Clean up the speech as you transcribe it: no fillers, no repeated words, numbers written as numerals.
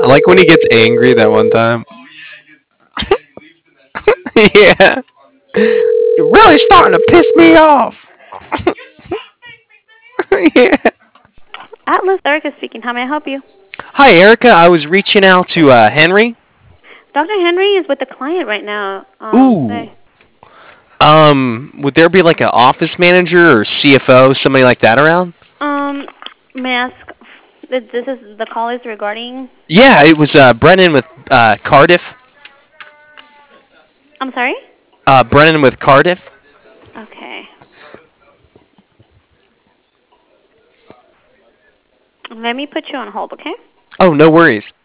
I like when he gets angry that one time. Yeah. You're really starting to piss me off. Yeah. Atlas Erica speaking. How may I help you? Hi, Erica. I was reaching out to Henry. Dr. Henry is with the client right now. Ooh. Would there be like an office manager or CFO, somebody like that around? Um, may I ask? This is the call is regarding. Yeah, it was Brennan with Cardiff. I'm sorry. Brennan with Cardiff. Okay. Let me put you on hold. Okay. Oh, no worries.